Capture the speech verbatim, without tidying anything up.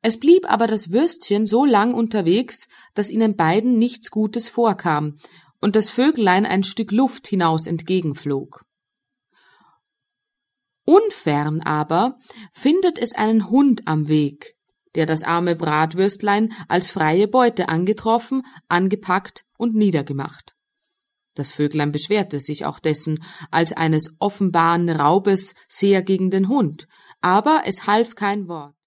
Es blieb aber das Würstchen so lang unterwegs, dass ihnen beiden nichts Gutes vorkam und das Vöglein ein Stück Luft hinaus entgegenflog. Unfern aber findet es einen Hund am Weg, der das arme Bratwürstlein als freie Beute angetroffen, angepackt und niedergemacht. Das Vöglein beschwerte sich auch dessen als eines offenbaren Raubes sehr gegen den Hund, aber es half kein Wort.